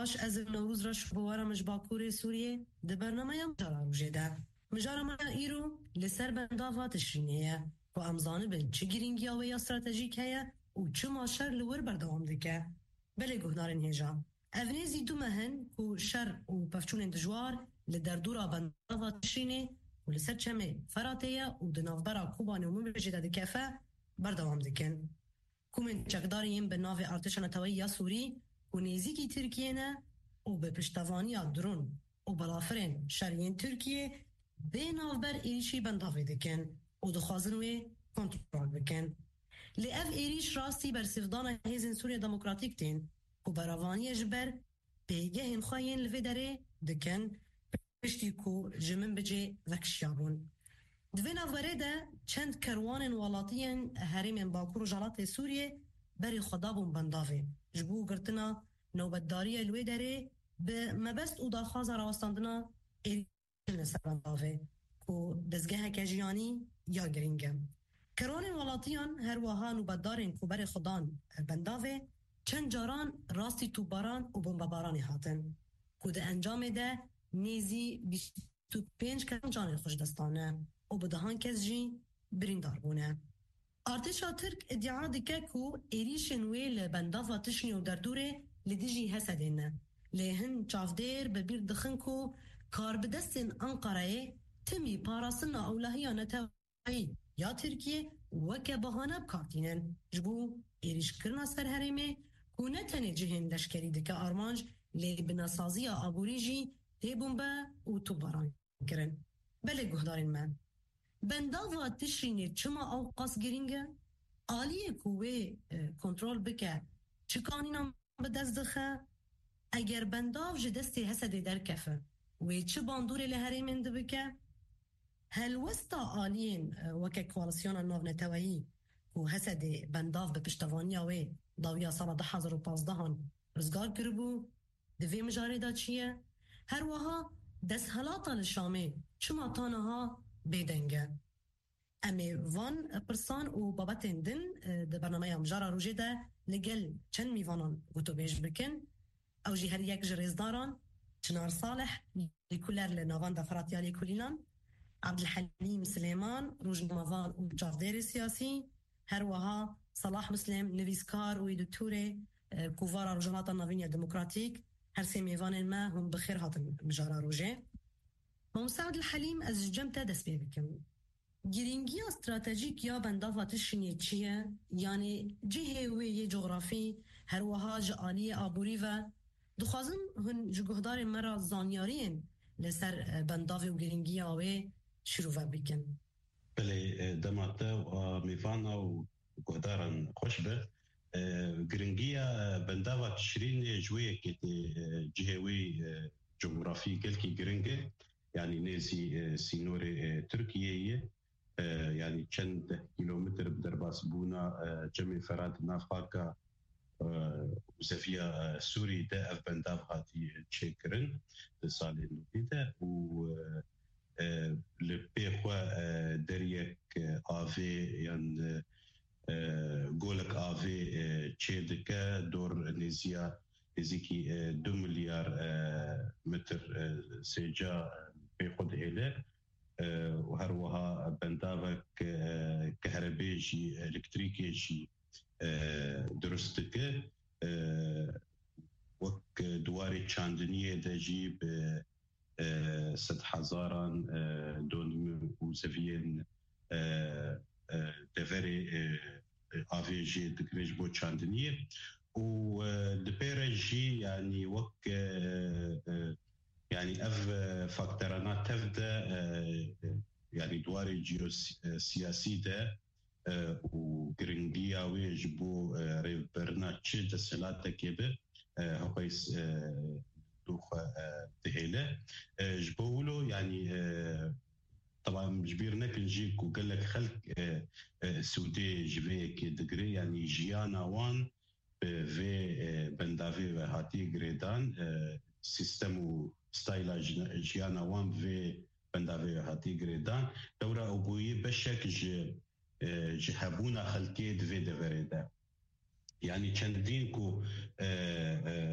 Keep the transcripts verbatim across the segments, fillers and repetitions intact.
باش از نوروز راش بوارا مش باکور سوریه ده برنامه مجارا روژه ده مجارا ما ایرو لسر بندافا تشرینیه و امزانه بین چه گرینگی آوه یا استراتژیک هیا و چه ماشر لور بردوام دکه بله گهدارن هجا اونیزی دو مهن که شر و پفچون دجوار لدردورا بندافا تشرینه و لسر چمه فراتیه و دنافبرا کوبانه و مبجده دکفه بردوام دکن کومن چکداریم به ناو ارتش نتوایی یا سوری و نزیکی ترکیه نه و به پشتوانی درون و بلافرین شریین ترکیه به ناوبر ایریشی بندافه دکن و دخوازنوی کنترل بکن. لی اف ایریش راستی بر سفدان هیزن سوریه دموکراتیک تین و براوانی جبر پیگه هنخواهین لفه داره دکن پشتی کو جمن بجه وکشیابون. دوین اوره ده چند کروان والاتین هریم باکور و جالات سوریه بری خدابون بندافه جبو گرتنا نوبتداری الوی داره به مبست او داخواز راستاندنا ایریشن سر بندافه که دزگه کجیانی یا گرینگه کروان والاتیان هر وها نوبتدارین که بری خدان بندافه چند جاران راستی توباران و بمبارانی هاتن که ده انجام ده نیزی بیست و پنج کم جان خوش دستانه و بدهان کس جی بریندار بونه. ارتشا ترک ادعا دکه که ایریشن ویل بندافا تشنی و دردوره لدیجی حسدینه. لیهن چافدیر ببیر دخن که کار بدستن انقره تمی پاراسن اولهی نتوایی یا ترکیه وکه بهانه بکارتینن. جبو ایریش کرنا سر هرمه که نتنه جهن لشکری دکه آرمانج لی بناسازی آبوری جی تی بومبه و توباران کرن. بله گهدارین من. بندافا تشرینه چما او قاس گرینگه آلیه کوه کنترول بکه چکانینا بدست دخه اگر بنداف جدستی حسده در کفه و چه باندوره لحره منده بکه هل وستا آلین وکه کوالسیون النوف نتوایی و حسده بنداف به پشتوانی و داویا سال ده هزار و پازدهان رزگار کربو دوی مجاره دا چیه هر وها دست حلاتا لشامه چما تانها بیدنگه امی وان پرسان و بابتین دن ده برنامه مجارا روژه ده لگل چند میوانان گوتو بیش بکن او جی هر یک جریزداران چنار صالح لکولر لنوان دفراتیالی کلینان عبدالحلیم سلیمان روجنموان و جافدیر سیاسی هر وها صلاح مسلم نویسکار و دکتور کووارا روجنات نوینیا دموکراتیک هر سی میوانین ما هم بخیر هاتن مجارا روژه مساعد الحلیم از جمتا دست بی بکن گرینگی استراتژیک یا بندافا تشنیه چیه یعنی جهه وی جغرافی هر وها جعالی آبوری و دخوازم هن جگهدار مرا زانیارین لسر بنداف و گرینگی آوه شروع بکن بله دماتا و میفانا و گهدارن خوش به گرینگی بندافا تشرین جویه که جهه وی جغرافی گلکی گرینگه يعني نيزي سينور تركيا يعني چند كيلومتر بدرباس بونا جمع فراد نافاكا وزفيا سوري دا اف بنداف هاتي تشيكرن سالي نوبيدا و لبيخوا دريك آفي يعني قولك آفي تشيدكا دور نيزيا نزيكي دو مليار متر سيجا بيخود هيله وهروها بندافك كهربائي الكتريكي درستك وك دواري تشاندنيه دجيب ست حزاران دون وزفين دفري افيجي دكريج بو تشاندنيه ودبيرجي يعني وك يعني اف فاكتورانات تبدا يعني دواري جيو سياسي ده وغرينجيا ويجبو ريبرنا تشد سلاته كبه هويس دوخ تهيله جبولو يعني طبعا جبير نكنجيك وقال لك خلق سودي جبيك دغري يعني جيانا وان في بندافي هاتي جريدان سيستم ستايلا جيانا وان في بندافي هاتي جريدان دورة أبوي بشك ج جهبونا خلقيد في دفريدا يعني چندين كو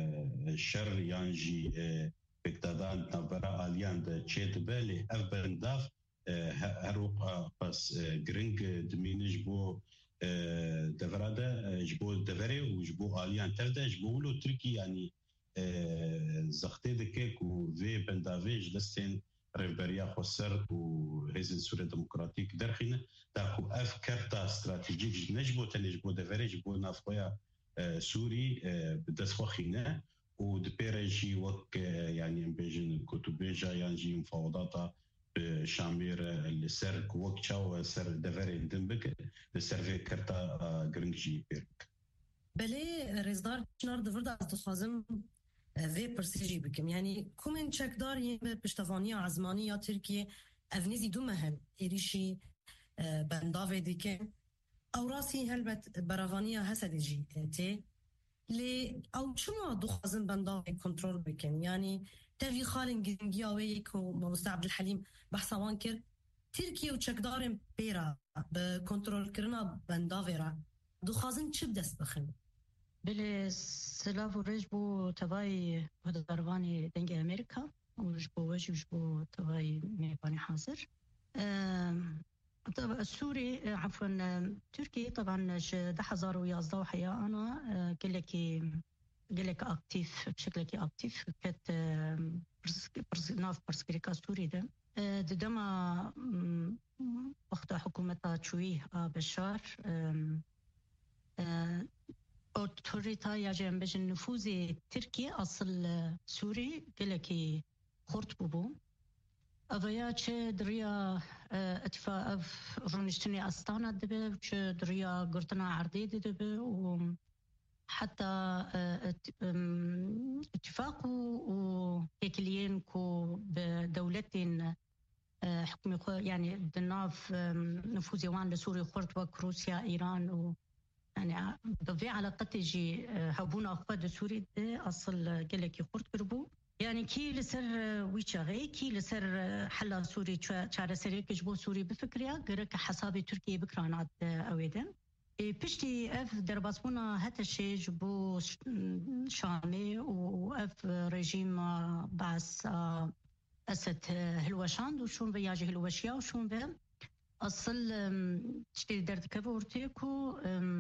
شر يانجي بكتادان نبرا آليان دا تشيت بالي أف بنداف هروق بس جرينج دمينج بو دفرادا جبو دفري وجبو آليان تفدا جبو له تركي يعني زختي دكيك وفي بندافي جلستين ريفبريا خسر وهيزن سوريا ديمقراطيك درخينا تاكو اف كارتا استراتيجيك نجبو تنجبو دفري جبو نافويا سوري بدسخوخينا ودبيرجي وك يعني امبيجن كتبيجا يانجي مفاوضات بشامير السرك وكتشاو سر دفري دنبك السرفي كارتا جرينجي بيرك بله رزدار شنار دفرد از دخوازم وی پرسیجی بکم یعنی کومن چکدار یه پشتوانی عزمانی یا ترکیه اونیزی دو مهم ایریشی بنداوی دیکه او راسی هلبت براوانی هسد جی تی لی او چما دخوازم بنداوی کنترول بکن یعنی تاوی خالن گرنگی آوی که موسط عبدالحلیم بحثوان کرد ترکیه و چکدارم پیرا به کنترول کرنا بنداوی را دخوازم چه بدست بخن؟ بله سلاف و رج بو تبای هدروانی دنگ امریکا و جبو وجه جبو تبای میبانی حاضر طبعا سوري عفوا تركي طبعا ده حزار ويازده وحياة أنا قل لك قل لك أكتيف بشكل كي أكتيف كت برس ناف برسكريكا سوري ده ده دما وقت حكومة شويه بشار أوتوريتا يجب بجن نفوذ تركيا أصل سوري قلكي خورت ببو أبيا چه دريا اتفاق رونشتني أستانا دبه چه دريا قرطنا عردي دبه وحتى اتفاق وكيكليين كو بدولتين حكمي يعني دناف نفوذ يوان لسوري خورت وك روسيا إيران و يعني بضي علاقتي جي هبونا أخوات سوري أصل قلكي خورت كربو يعني كي لسر ويشاغي كي لسر حلا سوري شارع سري كجبو سوري بفكريا غيرك حسابي تركيا بكرانات أويدن بشتي اف درباسبونا هتا الشيء جبو شامي واف رجيم بعث أسد هلوشاند وشون بياجي هلوشيا وشون بي أصل تشتي درد كفورتيكو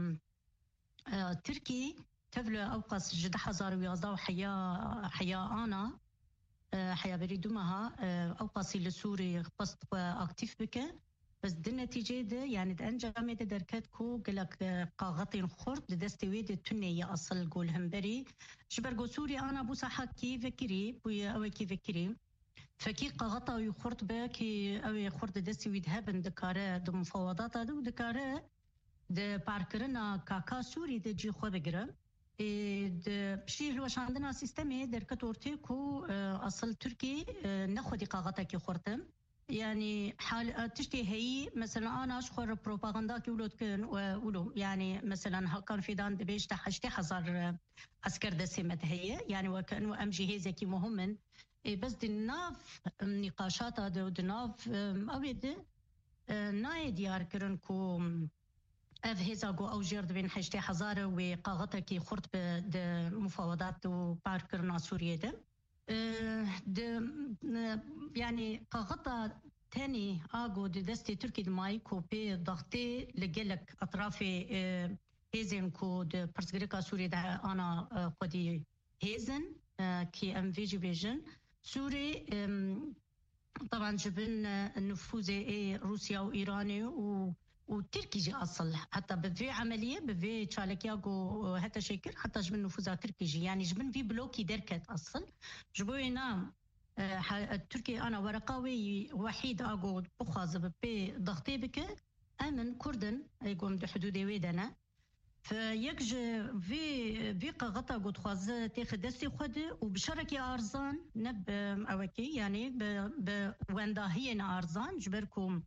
تركي تبلو أوقاس جد حزار ويازدا وحياة حياة أنا حياة بريدومها أوقاسي لسوري قصد أكتيف بك بس دي النتيجة ده يعني ده أنجامي ده دركاتكو قلق قاغطين خورد دستي ويد التنية أصل قول همبري جبرقو سوري أنا بو صحا كي فكري بويا أوي كي فكري فكي قاغطا ويخورد باكي أوي خورد دستي ويد هبن دكارة دو مفاوضات دو دكارة ده باركرنا كاكا سوري ده جي خو بگره ده بشي هلوش عندنا سيستمي دركت ورتيكو أصل تركي نخودي قاغطا كي خورتم يعني حال تشتي هي مثلا أنا أشخر بروباغندا كي ولود كن ولو يعني مثلا كان في دان دبيش تحشتي حزر عسكر دسمت هي يعني وكأنه أمجي هي زكي مهمن بس دناف نقاشات هذا ودناف أبيد ناي ديار كرنكو أف هزاقو أو جرد بين حشتي حزارة وقاغطة كي خرط بمفاوضات وباركرنا سوريا ده ده يعني قاغطة تاني آغو دي دستي تركي دماي كو بي ضغطي لقلك أطرافي هيزن كو دي برسغريكا سوريا ده أنا قدي هيزن كي أم فيجي بيجن سوري طبعا جبن النفوذ روسيا وإيراني و وتركي جي أصل حتى بفي عملية بفي تشالكياغو حتى شكل حتى جبن نفوذها تركي جي يعني جبن في بلوكي دركت أصل جبوينا تركي أنا ورقاوي وحيد أقو بخاز ببي ضغطي بك أمن كردن يقوم بحدودي ويدنا فيكج في في قغطا قد خاز تاخد دستي خد وبشركي أرزان نب أوكي يعني ب بونداهينا أرزان جبركم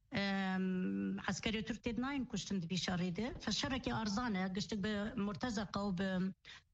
عسكري تركي ناين كشتن دبي شاريده فالشركة أرزانة قشت بمرتزقة وب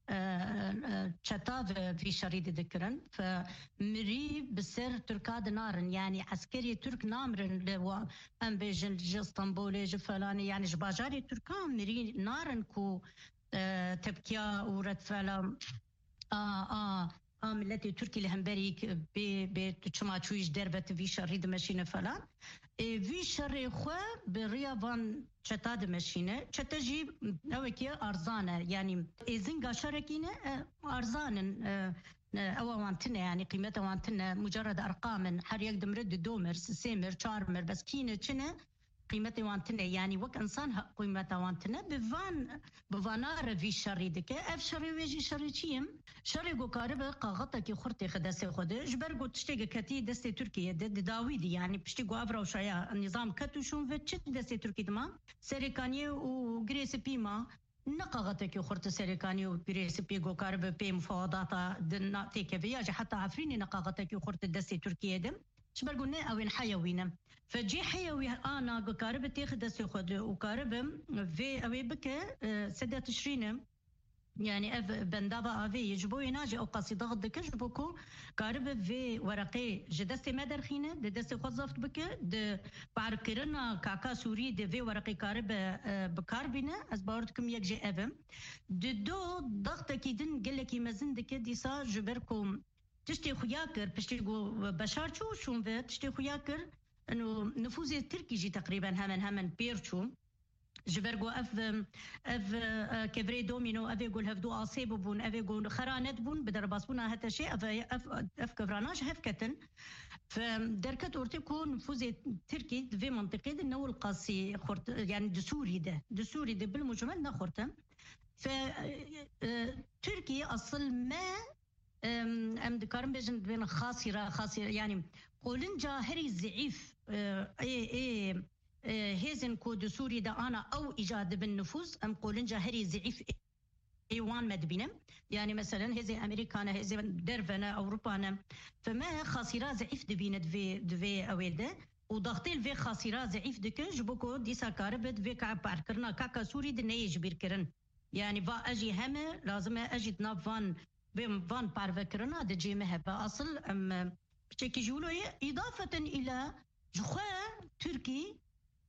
شتاف في شريدة ذكرن فمري بسر تركاد نارن يعني عسكري ترك نامرن لو أم بيجن جسطنبول جفلاني يعني جباجاري تركان مري نارن كو تبكيا ورد فعلا آه آه آه ملتي تركي لهمبريك ب ب تشما تشويش دربت في شريد ماشينة فلان في شر خو بريافان شتاد ماشينة شتجي نوكي أرزانة يعني إذن شركينة أرزانا أو وانتنا يعني قيمتها وانتنا مجرد أرقام حر يقدم رد دومر سيمر شارمر بس كينة شنة قيمتها وانتنا يعني وك إنسان قيمتها وانتنا بفان بفانار في شر دك أف شر ويجي شر شيم شر جو كاربة قاغطة كي خرطي خداسة خده جبر جو تشتغل كتي دستي تركيا د داويدي يعني بشتغل أفرا وشايا النظام كتوشون في تشت دستي تركي دما سريكانية وغريس بيما نقاغتك كي خرط سريكانية وغريس بي جو كاربة بي مفاوضات دناتي كفياج حتى عفريني نقاغتك كي خرط دستي تركيا دم شبر قلنا أوين حيوينا فجي حيوي أنا قارب تاخد دستي خد وقارب في أوي بك سدة تشرينه يعني اف بندابا افي يجبو يناجي او قصيده ضد كجبوكو قارب في ورقي جدستي ما درخينه د دستي خزفت بك د باركرنا كاكا سوري د في ورقي قارب بكاربينه از باورتكم يك جي افم د دو ضغط كيدن قال لك يمزن دك ديسا جبركم تشتي خياكر بشتي بشار شو شو تشتي خياكر انه نفوذ التركي جي تقريبا همن همن بيرشو جبرجو اف اف كفري دومينو اف يقول هفدو عصيب بون اف يقول خرانت بون بدرباسونا هذا شيء اف اف اف كفراناش هفكتن فدركت اورتيكو نفوذ تركي في منطقه انه القاسي خرط يعني دسوري ده دسوري ده بالمجمل نخرته ف تركي اصل ما ام دكارم بجن بين خاصره خاصره يعني قولن جاهري ضعيف اي اي هيزن كود سوري دا أنا أو إيجاد بالنفوذ أم قولن جاهري ضعيف إيوان مدبينم يعني مثلا هذه أمريكانا هذه درفنا أوروبانا فما خاصرة ضعيف دبينت في دفي أويلده وضغطي في خاصرة ضعيف دكش بوكو دي سكاربت في كعب باركرنا كاكا سوري دنيج بيركرن يعني با أجي هم لازم أجي تنافان بم فان بارفكرنا دجي مهبة أصل أم بشكل جولوي إضافة إلى جخوا تركي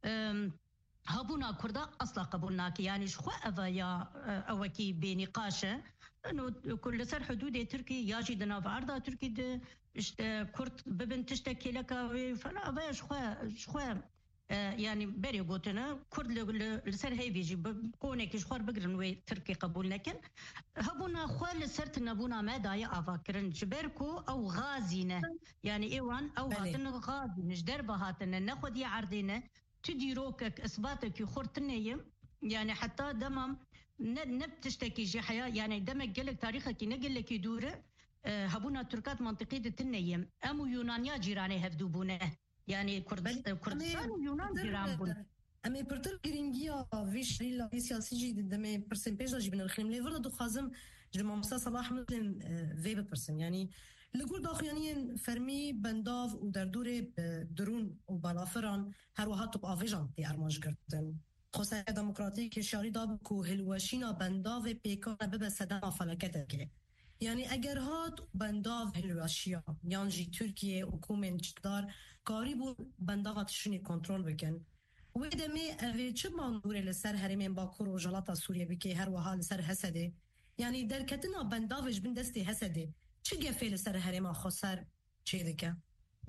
هابونا كردا أصلا قبولناك يعني شخوا أفايا أوكي بنقاشة إنه كل سر حدود تركي يجدنا في عرضة تركي د كرد ببن تشتكي لك فلا أفايا شخوا شخوا يعني بري قوتنا كرد لسر هاي بيجي بكونك شخوار بقرن وي تركي قبول لكن هابونا خوال لسرت نبونا ما دايا أفاكرن جبركو أو غازينة يعني إيوان أو هاتن غازي نجدر بهاتن ناخد يا عرضينة تديروكك إثباتك يخورتنية يعني حتى دمم نبتشتكي جي حياة يعني دمك قلك تاريخك نقل لك يدور هبونا تركات منطقية التنية أمو يونانيا جيراني هفدوبونه يعني كردستان ويونان جيران بون أمي برتر جرينجيا فيش ريلا في سياسي جديد دمي برسنتاج جبنا الخيم ليفر دو خازم جمع مسا صلاح مسلم فيبا برسن يعني لقول داخليا فرمي بنداف ودردوري درون وبالافران هر وها طب آفيجان دي أرماج كرتن خصوصا ديمقراطيك شاري دابكو هلوشينا بنداف بيكان ببا سدام فلكتك يعني اگر هات بنداف هلوشيا يانجي تركيا وكومن جدار قاربو بنداف تشني كنترول بكن ودمي اوه چه مانوره لسر هرمين باكور و جلاتا سوريا بكي هر وها لسر حسده يعني دركتنا بندافش بن دستي حسده چه گفه لسر هرما خسر چه دکه؟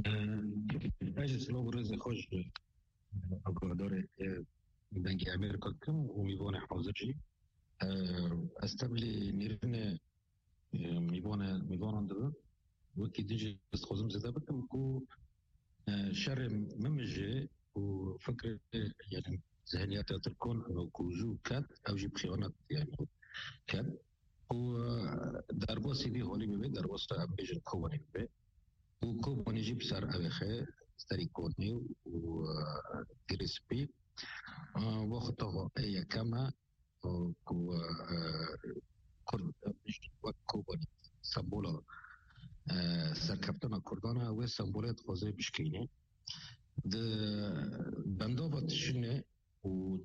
اجلس لو برز خوش اقدر بنجي امريكا كم وميبونه حاضرجي استبلي نيرنا ميبونه ميبونه ندر وكي ديجي بس خوزم زدا بكم كو شر ممجي وفكر يعني ذهنيات تكون انه كوجو كات او جيب خيانات يعني كات ودربو سيدي هولي بيبي دربو ستا امبيجن كواني بيبي وكواني جيب سار اوخي ستاري كوني ودرسبي وقته اي كما كو كرد وكواني سامبولا سركبتنا كردانا وسامبولات خوزي بشكيني د بندوبة تشني ود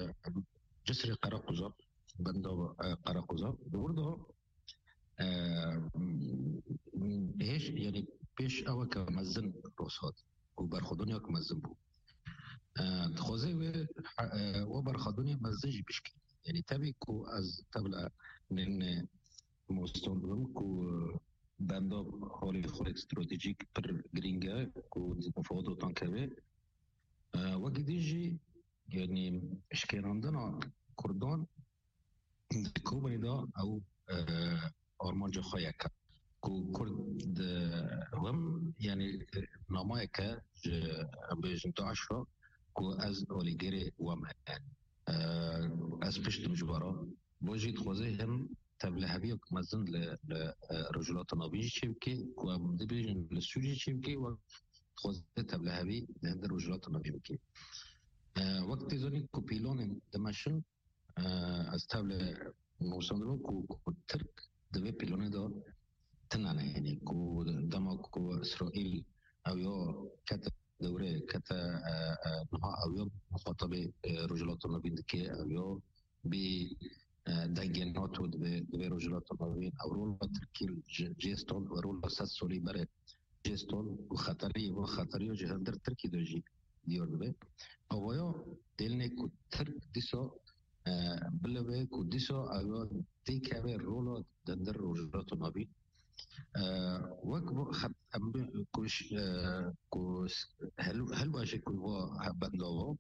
جسر قراقوزا بندوبة قراقوزا برضه ايش يعني بيش اوا كمزن روسات وبرخدونيا كمزن بو خوزي و وبرخدونيا مزج بشكل يعني تبيكو از تبلا من مستندم کو بندا حالی خود استراتژیک پر گرینگه کو مفاوضات تانکوی وقتی دیجی یعنی اشکالاندنا کردان کوبانی دا او آرمانج خواهی که کو کرد هم یعنی نامای که بیشتر داعش را کو از اولیگری وام از پشت مجبورا بوجید خوزه هم تبلهوی و مزن لرجلات نابیجی چی بکی و مدبیجن لسوری چی بکی و خوزه تبلهوی لهند رجلات نابی بکی وقتی زنی کو پیلون دمشن از تبله موسندرو کو ترک دوی پیلونه دا تنانه یعنی کو دما کو اسرائیل او یا کت دوره کت نها او یا مخاطب رجلات نابی دکی او یا بی دنگنات و دوی رجلات نابی او رول ترکیل جیستون و رول سات سولی بره جیستون و خطری و خطری و جهندر ترکی دوجی دیار دوی او یا دلنه کو ترک دیسا بلوه کو دیسا او دی که رولا دندر رجلات نابی وقت خط كوش كوس هل هل باشه كوا بندوا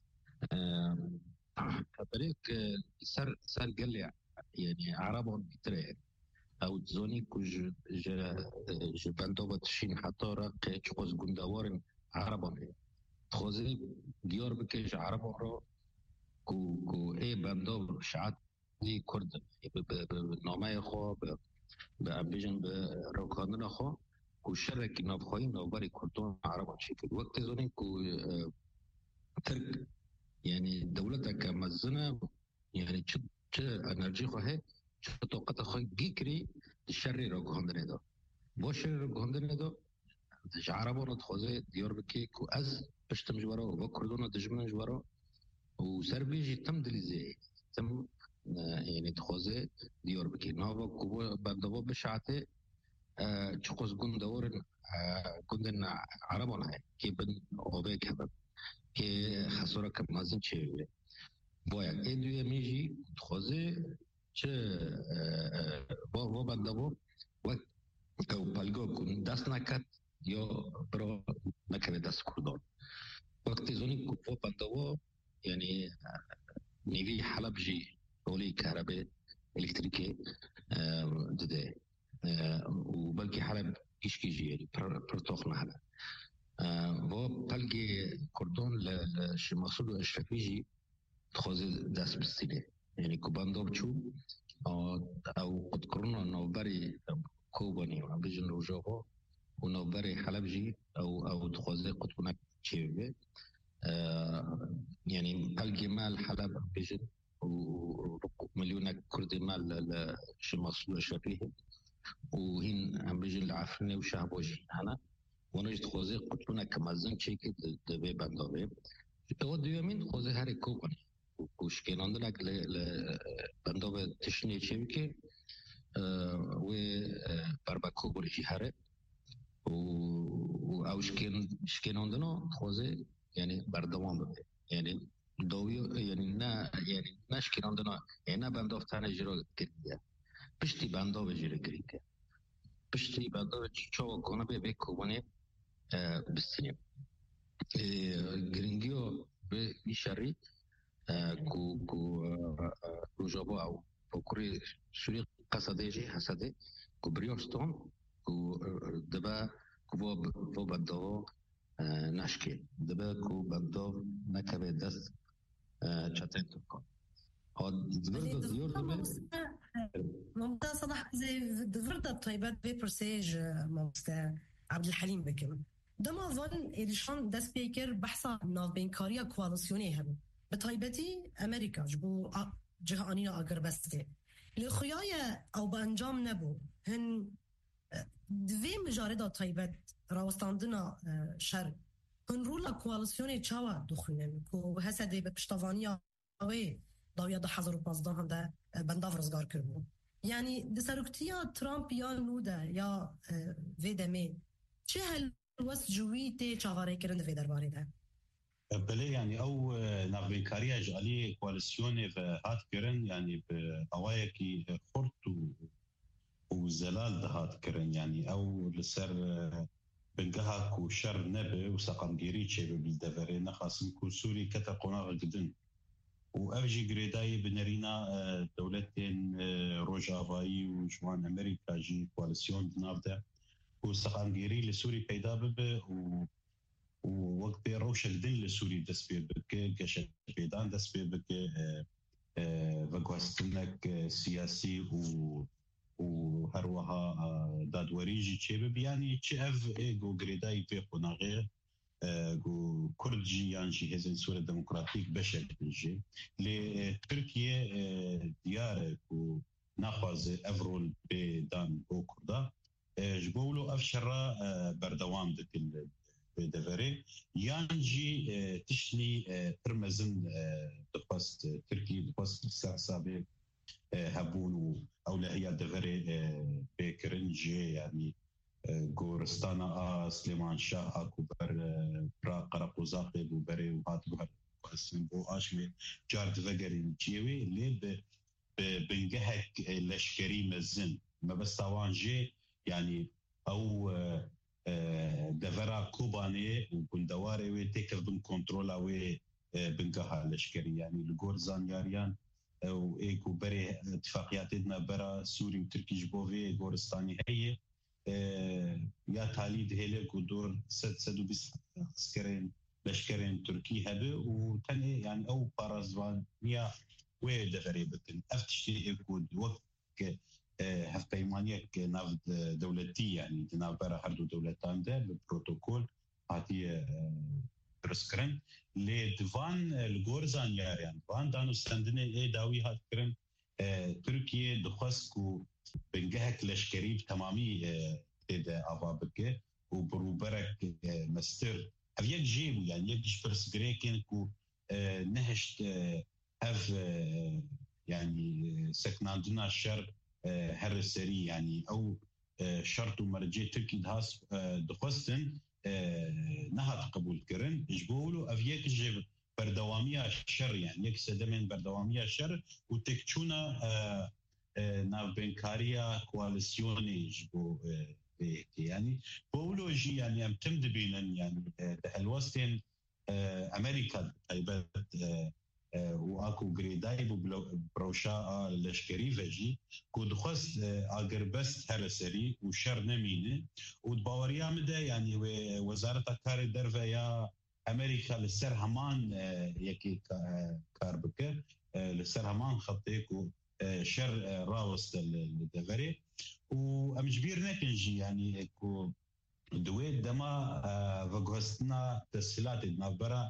طريق سر سر قال يعني عربون بتري او زوني كوج ج ج بندوا تشين حتى رق چقوز گندوارن عربون خوزي ديار بكش عربون رو كو كو اي بندوا شعات دي كرد بنامه خو به امبیجن به روکاندن خو کو شرک نبخوی نوبری کردان عربان شکل وقت زنی کو ترک یعنی دولت که مزنه یعنی چه چه انرژی خواه چه طاقت خواه گیکری شر روکاندن دا با شر روکاندن دا عربان خوزه دیار بکی کو از پشتم جوارا و کردان دجمن جوارا و سر بیجی تم دلیزه تم يعني تخوزي ديور بكي نوفا كوبا بندوا بشعته تشخوز جندور جندن عربون هاي كي بن أوبك هبب كي خسارة كمازن شيء بويا إندوية ميجي تخوزي ش با با بندوا وقت أو بالجو كون دست نكت يا برا نكمل دست كردان وقت زوني كوبا بندوا يعني نيجي حلب جي رولي كهرباء إلكتريكية دده وبلكي حلب إيش كيجي يعني برتوخنا هلا و بلكي كردون لش مقصود الشفيجي تخوز دست بستينه يعني كوباندو بشو أو قد كورونا نوبري كوباني وعبيجن روجاوا ونوبري حلب جي أو أو تخوز قد كنا شيء يعني بلكي مال حلب بيجن ومليون كردي مال لشمال الشرقي وهين عم بيجي العفرنة وشعبوجي هنا ونجد خوزي قطبنا كمازن شيء دبي بندوبي اود يومين خوزي هاري كوباني وش كان عندنا ل بندوبي تشني شيء كي و بارباكو بريجي هاري و أوش كان إيش كان عندنا خوزي يعني بردوام بده يعني دويو يعني نا يعني نشكل عندنا يعني بندوف تاني جرو كريا بشتي بندوف جرو كريا بشتي بندوف شو كونه بيه كوباني بالسنين جرينجيو بيشاري كو كو روجابو أو بكري سوري قصديجي حسدي كو بريوستون كو دبا كو بو بندوف نشكل دبا كو بندوف نكبه دست چاتن تکن. آن دورد دیور دبی. ممتاز صلاح زي دورد الطيبات بيبرسيج ممتاز عبد الحليم بكم. دما ظن إلشان دست بيكر بحثا ناف بينكاريا كواليسيوني هم. بطيبتي أمريكا جبو جهانينا أجر بسته. لخيايا أو بأنجام نبو هن دوی مجارده طيبات راوستاندنا شر هن رولا کوالسیونی چاوا دخلن کو حسده به پشتوانیا اوی داویا ده هزار و پانزده هم ده بنداف رزگار کربو یعنی دسروکتیا ترامپ یا نوده یا ویدمی چه هل وست جوی تی چاواره کرن ده درباره ده بله يعني او نافبينكاريا جالي كواليسيوني في هات كيرن يعني بأوايا كي خورت وزلال دهات كرن يعني أو لسر بنجهك وشر نبي وسقم جريتشي بالدفري نخاسم كوسوري كتقونا قدن وأفجي جريداي بنرينا دولتين روجافاي وجوان أمريكا جي كواليسيون نافدا وسقم جري لسوري بيدا بب و ووقت روشك دن لسوري دسبي بك كشك بيدان دسبي بك وقوستنك سياسي و وهروها دادوريجي تشيب يعني تشاف ايغو غريداي في قناغي جو كردجي يعني هزن سوريا ديمقراطيك بشكل جي لتركيا ديار و ناخذ افرول بدان بو كردا جبولو افشرا بردوام دك بدفري يانجي تشلي ترمزن دقست تركي دقست سابق هبون أو لا هي دفري بكرنجي يعني غورستانا سليمان شاه كوبر برا قرقوزاقي وبري وهات بهر قسم بو اشمي جارد فجري جيوي اللي بنجهك لشكري مزن ما بس طوانجي يعني او دفرا كوباني وكندواري وتكف بن كنترولا و بنجها لشكري يعني الغورزان ياريان او ايكو بري اتفاقياتنا برا سوري وتركي جبوفي غورستاني هي يا تاليد هيلك ودور ست سدو بس عسكرين لشكرين تركي هبه وتاني يعني او بارازوانيا ودفري بتن افتشتي ايكو وقت هف بيمانيك ناف دولتي يعني ناف برا هردو دولتان ده بالبروتوكول هاتي رسكرن لدفان الغورزان ياريان فان دانو سندني اي داوي هات كرن تركيا دخسكو بنجهك لشكريب تمامي تدا ابابك وبروبرك مستر افيك جيبو يعني يجيش فرس جريكن كو نهشت اف يعني سكناندنا الشر هرسري يعني او شرط ومرجي تركي دهاس دخستن نهض قبول كرن جبولو افيك جيب بردوامية الشر يعني يك سدمن بردوامية الشر وتكتشونا ناف بنكاريا كواليسيوني جبو يعني بولوجي يعني امتمد بينن يعني الوستين امريكا ايبت واكو جريداي بروشا لشكري فجي كود خص اگر بس هرسري وشر نمينه وتباوريا مده يعني وزاره الكار درفه يا امريكا للسر همان يكي كاربكه للسر همان خطيكو شر راوست الدفري وامجبير نكنجي يعني كو دويت دما فغوستنا تسهيلات نابرا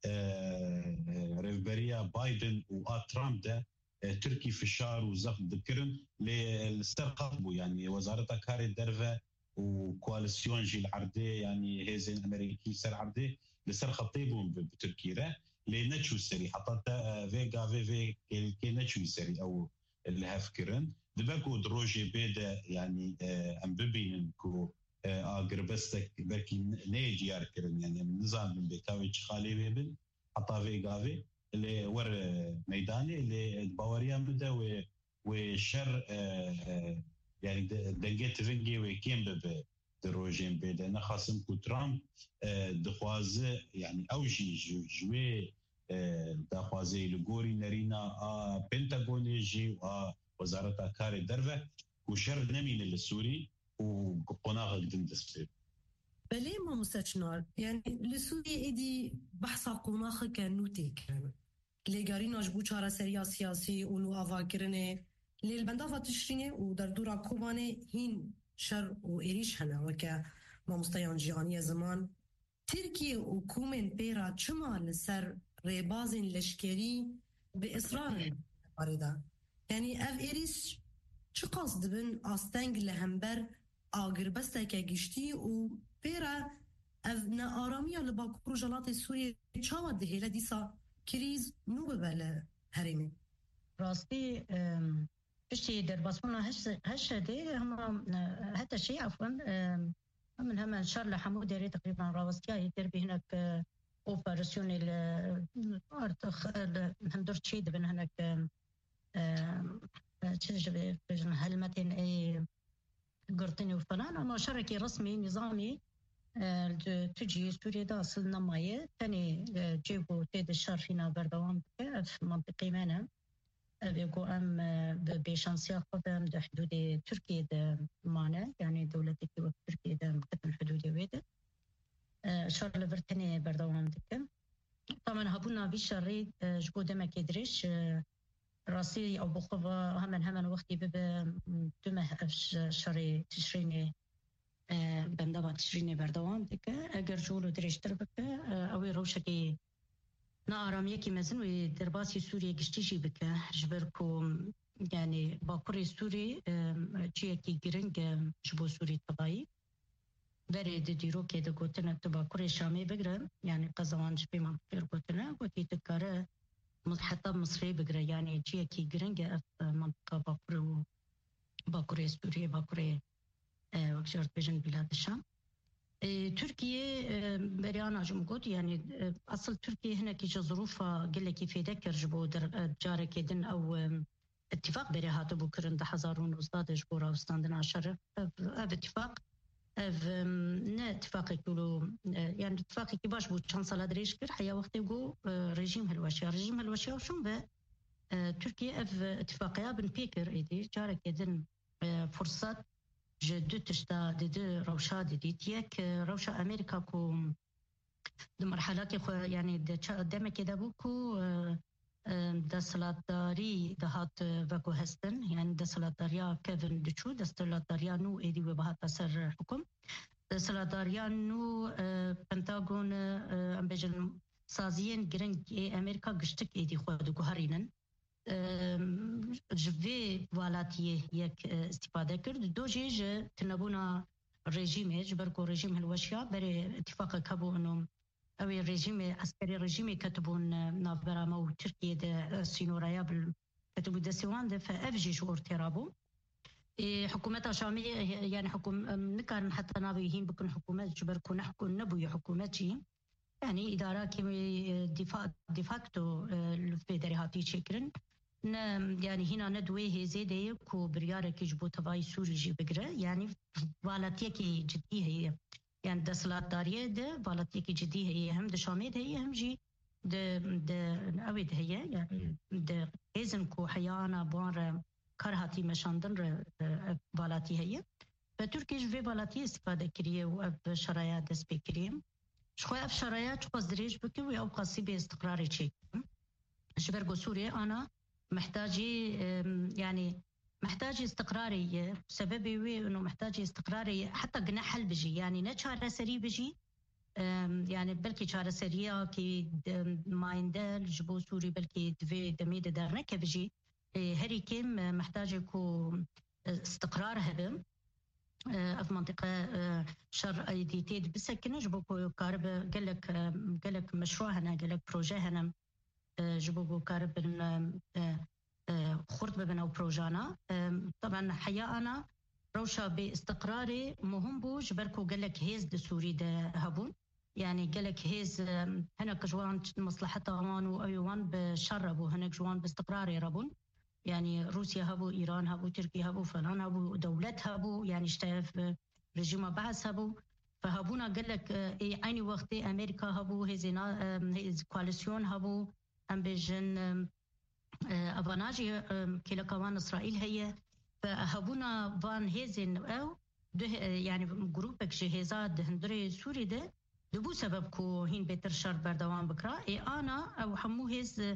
ريفبريا بايدن وترامب ده تركي فشار وزخ ذكرن للسرقبو يعني وزاره كاري درفه وكواليسيون جي العردي يعني هيزن امريكي سر عردي لسر خطيبهم بتركيا لنتشو سري حتى فيغا في في كي نتشو سري او اللي هفكرن دبكو دروجي بيدا يعني ام ببين كو اقربستك بركي نيجي ياركرن يعني النظام من بيكاوي خالي بيبل حتى فيغا اللي ور ميداني اللي باوريا مدى وشر يعني دنجت فينجي وكيم بب دروجين بيدا نخاسم كو ترامب دخوازه يعني اوجي جوي دخوازه لغوري نرينا بنتاغوني جي وزارة كاري درفه وشر نمين للسوري وقناغ قدم دسبيب بلي ما مستشنار يعني لسوريا ايدي بحثا قناغ كنوتي كرن لغارينا جبو چارة سريا سياسي ونو آفا كرنه للبندافة تشرينه ودر دورا كوبانه هين شر و إيريش هنا وكا ما مستيان جياني زمان تركيا وكومن بيرا چما لسر ريبازن لشكري بإصرار بارده يعني اف إيريش چه قصد بن آستنگ لهمبر آگر بستکه گشتی و بيرا اف نا آراميا لباكور جلات سوريا چاوا دهيلا ديسا كريز نو بباله هرمي راستي بشي درباسونا هش هش دي هم هذا شيء عفوا من هم شارل حمود ري تقريبا راوستيا يدير هناك اوبراسيون الارتخ هم دور شيء بين هناك تشجب هلمتين اي قرطني وفلان أما شركي رسمي نظامي تجي سوريا دا أصل نماية تاني جيبوا تيد الشهر فينا بردوام في منطقي مانا بيقو أم بشانسيا قدم دا حدود تركيا دا معنا يعني دولتي وقت تركيا دا مكتب الحدود ويدا شهر لبرتني بردوام دكا طبعا هبونا بشري جبو دما كيدريش راسي أو بخوة همن همن وقتي بب دمه شري تشريني بندابا تشريني بردوام دكا اگر جولو دريشتر بكا اوي روشكي نارام يكي مزن ودرباسي سوريا قشتيجي بكا جبركو يعني باكوري سوري جيكي جرنج جبو سوري طباي بري ديرو كده قوتنا تباكوري شامي بقرا يعني قزوان جبي منطقير قوتنا قوتي تكارا حتى مصري بقرا يعني جيكي جرنج اف منطقة باكوري باكوري سوريا باكوري وكشرت بجن بلاد الشام. تركيا بريانا جمقود يعني أصل تركيا هنا كي ظروفها قل كيف يذكر جبو جارة كيدن أو اتفاق بريهاتو بكرن ده حزارون وزداد جبورا وستاندنا شرف هذا اتفاق هذا نا اتفاق يقولوا يعني اتفاق كيباش بو شانسلا دريش كر حيا وقت يقول رجيم هالوشيا رجيم هالوشيا وشون به تركيا اف اتفاقيا بن بيكر ايدي جارة كيدن فرصات جدو تشتا دي روشا دي تيك روشا أمريكا كو دي مرحلات يعني دم كده بوكو دا سلطداري دهات وكو هستن يعني دا سلطداريا كيفن دشو دا سلطداريا نو ايدي وبهات تسر حكم دا سلطداريا نو بنتاغون ام بجن سازيين جرنج أمريكا قشتك ايدي خودو هرينن جوی والاتیه یک استفاده کرد دو جیج تنبونا رژیم جبرکو رژیم هلوشیا برای اتفاق کبو انو اوی رژیم عسکری رژیمی کتبون نافبرامه و ترکیه ده سینورایا بل کتبو دستوان ده فافجیش ورترابو حكومات شامية يعني حكومة نكان حتى نابيهين بكون حكومات جبركو نحكو نبوي حكومتي يعني إدارة كمي دفاع ديفاكتو الفيدرالية شكرا يعني هنا ندوي زيادة كو بريارة كيجبو تباي سوري جي بقرة يعني والاتية كي جدية هي يعني ده سلطدارية ده والاتية كي جدية هي هم ده شامية هي هم جي ده ده أود هي يعني ده إذن كو حيانا بار كرهاتي مشاندن والاتية هي فتركيش في والاتية استفادة كريه وأب شرايا دس بكريم شوي أف شرايا شو دريج بكي ويا قصي باستقراري شيء شبرقو سوريا أنا محتاجي يعني محتاج استقراري سببي وي انه محتاج استقراري حتى قنا حل بجي يعني نشاره سري بجي يعني بلكي شاره سريه كي ما يندل جبو سوري بلكي دفي دميد دارنا كبجي هري كم محتاج يكون استقرار هبم في منطقه شر ايديتيد بسكن جبو كارب قال لك قال لك مشروع هنا قال لك بروجي هنا جبوبو كارب خرط ببنا وبروجانا طبعا حياة أنا روشة باستقراري مهم بو جبركو قالك هيز دي سوري ده هبون يعني قالك هيز هنا كجوان مصلحة غوان وأيوان بشربو هنا جوان باستقراري ربون يعني روسيا هبو إيران هبو تركيا هبو فلان هبو دولت هبو يعني اشتاف رجيم بعث هبو فهبونا قالك اي عيني وقت أمريكا هبو هيزنا هيز كواليسيون هبو أم بجن أفاناجي كلا كمان إسرائيل هي فهبونا فان هيزن أو ده يعني جروبك جهازات هندري سوري ده دبو سبب كو هين بيتر شر بردوان بكرا إي أنا أو حمو هيز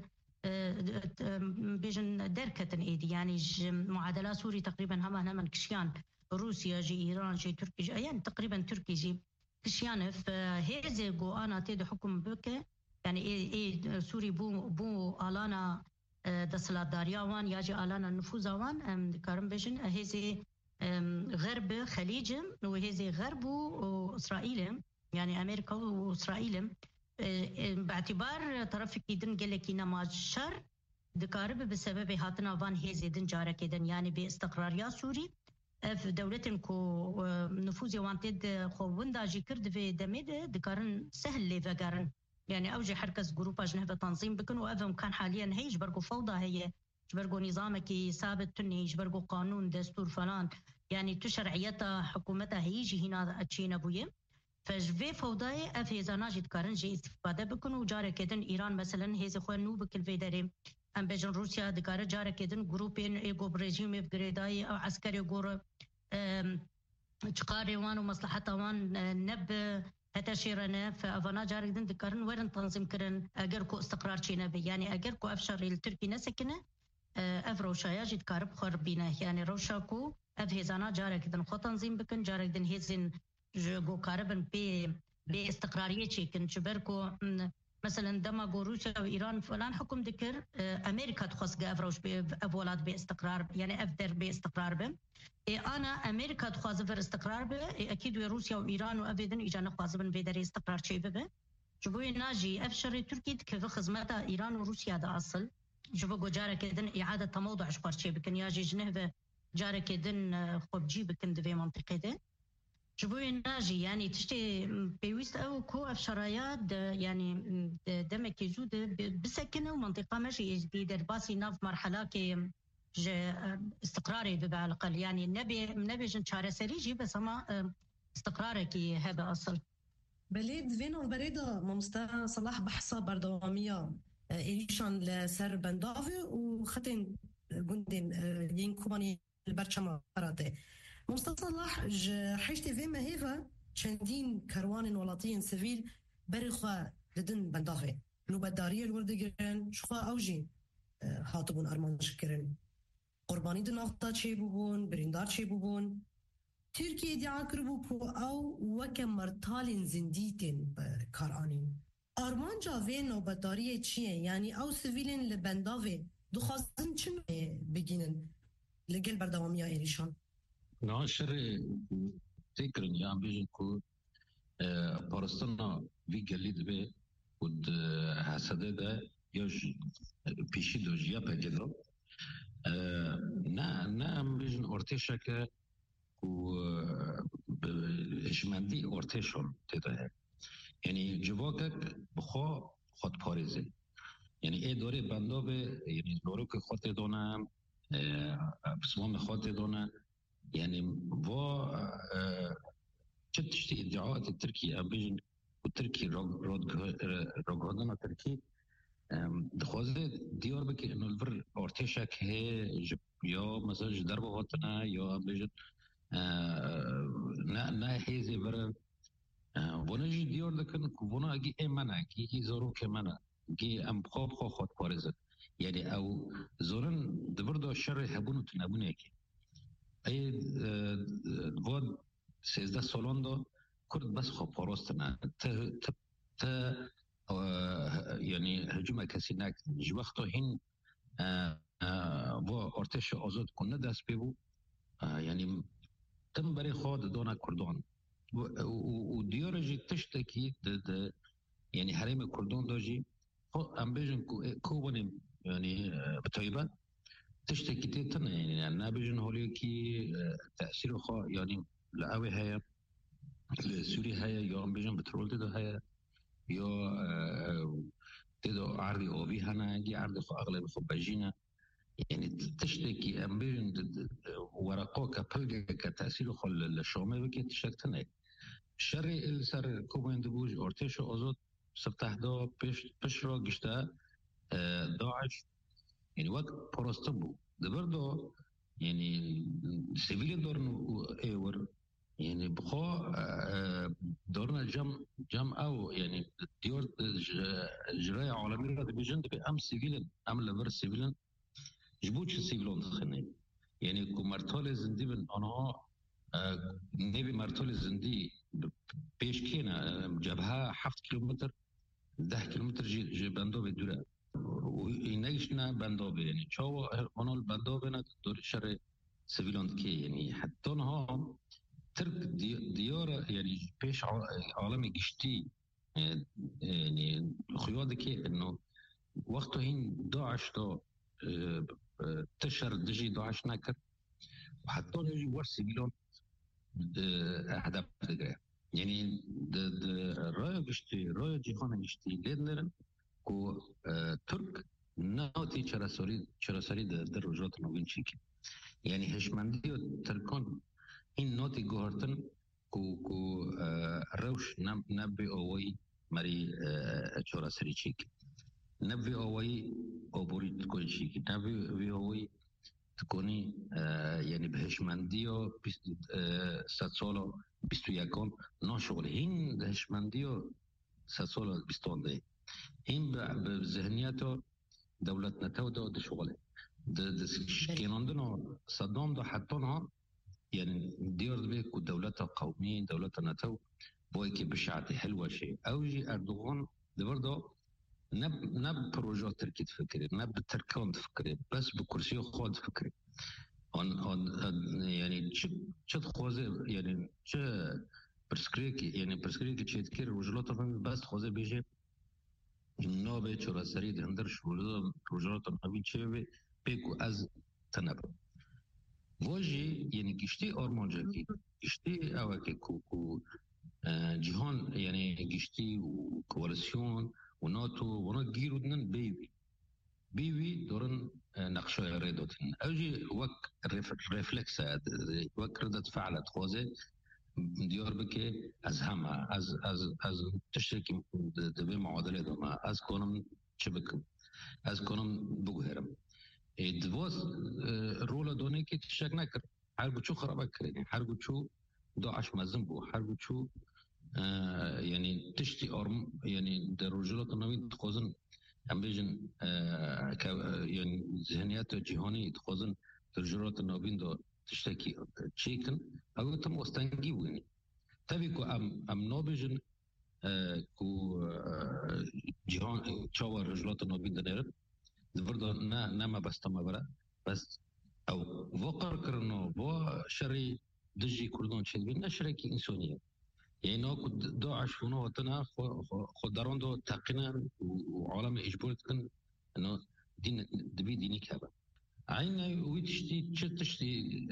بجن دركة إيدي يعني معادلة سوري تقريبا هما هما كشيان روسيا جي إيران جي تركي جي يعني تقريبا تركي جي كشيان فهيز جو أنا تيد حكم بك يعني إيه إيه سوري بو بو آلانا دسلات دارياوان ياجي آلانا نفوزاوان كارم بيجن هذي غرب خليج وهذي غرب وإسرائيل يعني أمريكا وإسرائيل باعتبار طرف كيدن قالك نما شر دكارب بسبب هاتنا فان هذي دن جارة كيدن يعني باستقراريا سوري في دولتن كو نفوزي وانتد خووندا جي كرد في دميد دكارن سهل لي فقارن يعني أوجه حركة جروباج نهضة تنظيم بكن وأفهم كان حاليا هي جبرقوا فوضى هي جبرقوا نظامك ثابت تني جبرقوا قانون دستور فلان يعني تو شرعيتها حكومتها هيجي هنا تشينا بويم فجفي فوضاي افيزا ناجد كارن جي استفاده بكون وجاره كدن ايران مثلا هيز خوانو بكل فيدري ام بجن روسيا دكاره جاره كدن جروبين ايجو بريجيم بغريداي او عسكري جور تقاري وان ومصلحتها وان نب حتى شيرنا فافانا جارك دن دكارن ورن تنظيم كرن اجركو استقرار تشينا بي يعني اجركو افشر التركي نسكنه اف روشايا جد كارب خربينه يعني روشاكو اف هيزانا جارك دن خو تنظيم بكن جارك دن هيزن جو كاربن بي بي استقراريه تشيكن شبركو مثلا دما روسيا وايران فلان حكم ذكر امريكا تخص افروش باولاد باستقرار يعني افدر باستقرار به انا امريكا تخص فر استقرار به اكيد روسيا وايران وابدا اجانا خاصبن بدر استقرار شيء به جبوي ناجي افشر تركيا كيف خدمتها ايران وروسيا ده اصل جبو جاره كدن اعاده تموضع شبر شيء بكن ياجي جنه جاره كدن خب جيب كن في منطقه ده جبوي ناجي يعني تشتي بيوست او كو افشرايات يعني دمك يزود بسكنه ومنطقه ماشي جديده باسي ناف مرحله كي استقراري على الاقل يعني نبي نبي جن شهر سريجي بس ما استقرارك هذا اصل بليد فينو بريدة ممستا صلاح بحثة بردوامية إيشان لسر بندافي وختين جندين ين كوباني البرشما قراته ممستا صلاح حيشتي في مهيفا شندين كروان ولاتين سيفيل برخوا لدن بندافي لو بدارية الوردقرن شخوا أوجين هاتبون أرمان شكرن قرباني دن أخطاء شي بوبون بريندار شي بوبون تركيا ادعا کربو پو او وکم مرتال زندیتین کارانین آرمان جاوه نوبتاری چیه؟ یعنی او سویلین لبنداوه دخواستن چن بگینن لگل بردوامی ایریشان؟ نه شر تکرن یا بیجن که پارستانا وی گلید به ود حسده ده یا پیشی دوش یا پنجدرم نه نه ام بیجن ارتشا که و هشمندی ارتشون تده یعنی جواکک بخوا خود پاریزه یعنی ای دوره بنده به یعنی دوره که خود دونه بسمان خود دونه یعنی و چه تشتی ادعاءات ترکی ام بیجن و ترکی راگهادن ترکی دخوازه دیار بکی انو الور ارتشک هی یا مثلا جدر بغاتنه یا ام بیجن نه نه هیزی بر ونجی دیار دکن که ونا اگه ایمانه که هی زارو که منه که ام خواب خواه خود پارزد یعنی او زورن دبرده شر هبونو تنبونه که ای واد سیزده سالان دا کرد بس خواب پارستنه تا تا تا یعنی هجوم کسی نکن جو وقتا هین و ارتش آزاد کنه دست ببو یعنی تم برای خود دانا کردان و دیار جی تشتکی د یعنی حریم کردان داجی ام بیجن کوبانیم یعنی بطایبه تشتکی تیتن یعنی نبیجن حالی که تأثیر خواه یعنی لعوی هیا لسوری هیا یا ام بیجن بترول دیده هیا یا دیده عرضی آبی هنه یا عرضی خواه اغلب خواه بجینه يعني تشتكي أمبين ورقة كبلجة كتأثير خل الشامي وكي تشتكتني الشر السر كوبين دبوج أرتش أزود سبتح دا بش بشرا جشتا داعش يعني وقت برستبو دبردو يعني سيفيل دورن ايور يعني بخوا دورنا جم جم او يعني ديور جراية عالمية راد بيجند بأم سيفيل أم لبر سيفيل جبوتش سيفلون خنين يعني كو مرتال زندي من أنها نبي مرتال زندي بيش كينا جبهة حفت كيلومتر ده كيلومتر جي, جي بندو بدورة وينايشنا بندو يعني شو أنا البندو بنا دور شر سيفلون كي يعني حتى أنها ترك دي ديار يعني بيش عالمي جشتي يعني خيوط كي إنه وقته هين داعش تو تشر دجي داعش نكر وحتى يجي ورسي بيلون أهداف تجاه يعني د د رأي جشتي رأي جهان جشتي ليدنرن كو ترك ناوتي شراسوري شراسوري د درجات نوين شيك يعني هشمندي تركون این نوتی گوهرتن کو کو روش نب نبی اوی مری چورا سری چیک نبی اوی اوبوری تکون چیک نبی اوی تكوني آه يعني بهشمنديو آه ساتسولو بيستو يكون نو شغل هين بهشمنديو ساتسولو بيستون دي هين بذهنياته دولتنا تودو دي شغله كان عندنا صدام ده حطونا يعني ديار بيك ودولتها قومية دولتنا تو بويكي بشعتي حلوة شيء أوجي أردوغان ده برضه نب نب بروجات تركي تفكري نب تركان تفكري بس بكرسي خود تفكري on on يعني شو شو خوازه يعني شو برسكريك يعني برسكريك شيء تكير وجلات بس خوازه بيجي النوبة شو سريد هندرش وجلات وجلات نبي شيء بيكو از تنب واجي يعني كشتي أرمانجاكي كشتي أوكي كو كو جهان يعني كشتي وكواليسيون وناتو ونات جيرو دنن بيبي بيبي دورن نقشة ريدوتن أوجي وك ريفلكس وك ردة فعلت خوزة ديار بكي از همه از از از تشتركي دبي معادلة دوما از كونم شبكم از كونم بوهرم دواز رولا دوني كي تشترك نكر حرقو شو خرابك كريني حرقو شو داعش مزنبو حرقو شو آه يعني تشتي أرم يعني الرجالات النوين تخوزن هم بيجن آه يعني ذهنيات جهاني تخوزن الرجالات النوين دو تشتكي تشيكن أو تم وستنجي ويني تبيكو أم أم نوبيجن آه كو آه جهان شاور الرجالات النوين دنيرت برضه نا نما بس تما برا بس أو وقر كرنو بوا شري دجي كردون شدبين نشركي إنسانية يعني نو كد دو عشفونه وطنا خدارون دو تقنا وعالم إجبار تكن إنه دين دبي ديني كذا عينا ويتشتي تشتي